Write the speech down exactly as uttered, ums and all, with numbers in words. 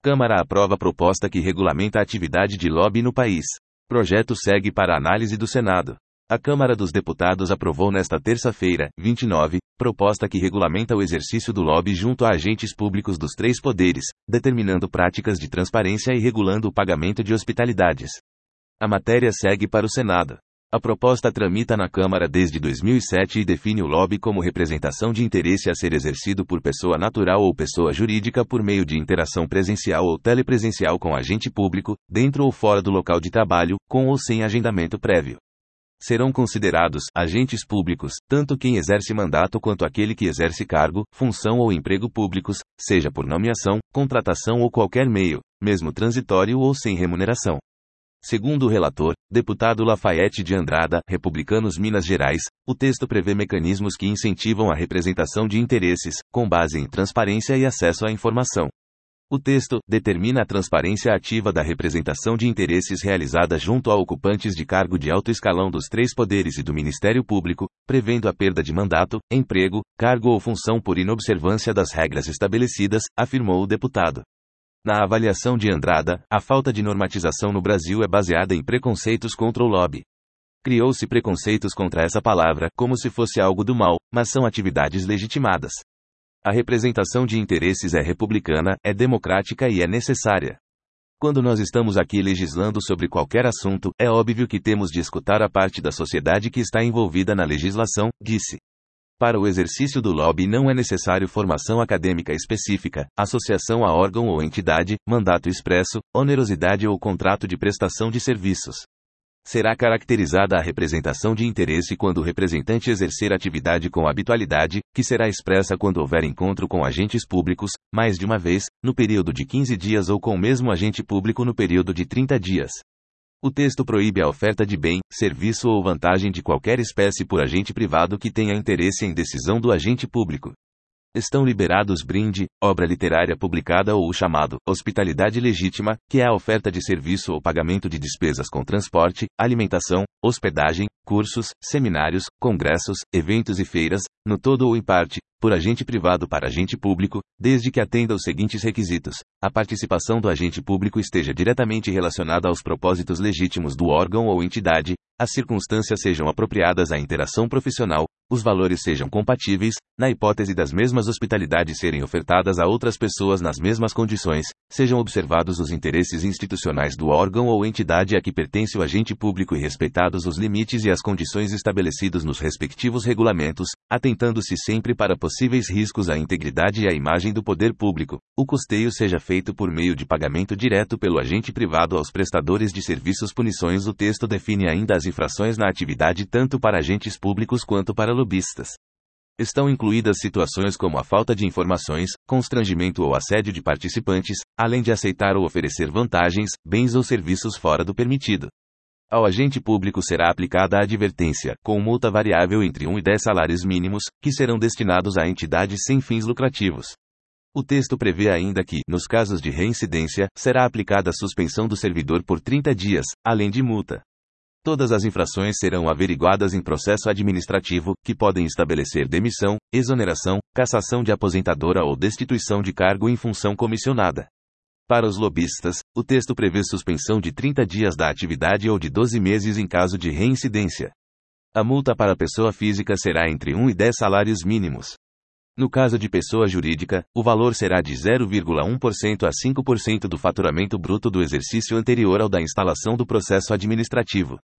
Câmara aprova proposta que regulamenta a atividade de lobby no país. Projeto segue para análise do Senado. A Câmara dos Deputados aprovou nesta terça-feira, vinte e nove, proposta que regulamenta o exercício do lobby junto a agentes públicos dos três poderes, determinando práticas de transparência e regulando o pagamento de hospitalidades. A matéria segue para o Senado. A proposta tramita na Câmara desde dois mil e sete e define o lobby como representação de interesse a ser exercido por pessoa natural ou pessoa jurídica por meio de interação presencial ou telepresencial com agente público, dentro ou fora do local de trabalho, com ou sem agendamento prévio. Serão considerados agentes públicos, tanto quem exerce mandato quanto aquele que exerce cargo, função ou emprego públicos, seja por nomeação, contratação ou qualquer meio, mesmo transitório ou sem remuneração. Segundo o relator, deputado Lafayette de Andrada, Republicanos Minas Gerais, o texto prevê mecanismos que incentivam a representação de interesses, com base em transparência e acesso à informação. O texto determina a transparência ativa da representação de interesses realizada junto a ocupantes de cargo de alto escalão dos três poderes e do Ministério Público, prevendo a perda de mandato, emprego, cargo ou função por inobservância das regras estabelecidas, afirmou o deputado. Na avaliação de Andrada, a falta de normatização no Brasil é baseada em preconceitos contra o lobby. Criou-se preconceitos contra essa palavra, como se fosse algo do mal, mas são atividades legitimadas. A representação de interesses é republicana, é democrática e é necessária. Quando nós estamos aqui legislando sobre qualquer assunto, é óbvio que temos de escutar a parte da sociedade que está envolvida na legislação, disse. Para o exercício do lobby não é necessário formação acadêmica específica, associação a órgão ou entidade, mandato expresso, onerosidade ou contrato de prestação de serviços. Será caracterizada a representação de interesse quando o representante exercer atividade com habitualidade, que será expressa quando houver encontro com agentes públicos, mais de uma vez, no período de quinze dias ou com o mesmo agente público no período de trinta dias. O texto proíbe a oferta de bem, serviço ou vantagem de qualquer espécie por agente privado que tenha interesse em decisão do agente público. Estão liberados brinde, obra literária publicada ou o chamado hospitalidade legítima, que é a oferta de serviço ou pagamento de despesas com transporte, alimentação, hospedagem, cursos, seminários, congressos, eventos e feiras, no todo ou em parte, por agente privado para agente público, desde que atenda os seguintes requisitos: a participação do agente público esteja diretamente relacionada aos propósitos legítimos do órgão ou entidade, as circunstâncias sejam apropriadas à interação profissional, os valores sejam compatíveis, na hipótese das mesmas hospitalidades serem ofertadas a outras pessoas nas mesmas condições, sejam observados os interesses institucionais do órgão ou entidade a que pertence o agente público e respeitados os limites e as condições estabelecidos nos respectivos regulamentos, atentando-se sempre para possíveis riscos à integridade e à imagem do poder público. O custeio seja feito por meio de pagamento direto pelo agente privado aos prestadores de serviços. Punições. O texto define ainda as infrações na atividade tanto para agentes públicos quanto para lobistas. Estão incluídas situações como a falta de informações, constrangimento ou assédio de participantes, além de aceitar ou oferecer vantagens, bens ou serviços fora do permitido. Ao agente público será aplicada a advertência, com multa variável entre um e dez salários mínimos, que serão destinados a entidades sem fins lucrativos. O texto prevê ainda que, nos casos de reincidência, será aplicada a suspensão do servidor por trinta dias, além de multa. Todas as infrações serão averiguadas em processo administrativo, que podem estabelecer demissão, exoneração, cassação de aposentadora ou destituição de cargo em função comissionada. Para os lobistas, o texto prevê suspensão de trinta dias da atividade ou de doze meses em caso de reincidência. A multa para a pessoa física será entre um e dez salários mínimos. No caso de pessoa jurídica, o valor será de zero vírgula um por cento a cinco por cento do faturamento bruto do exercício anterior ao da instalação do processo administrativo.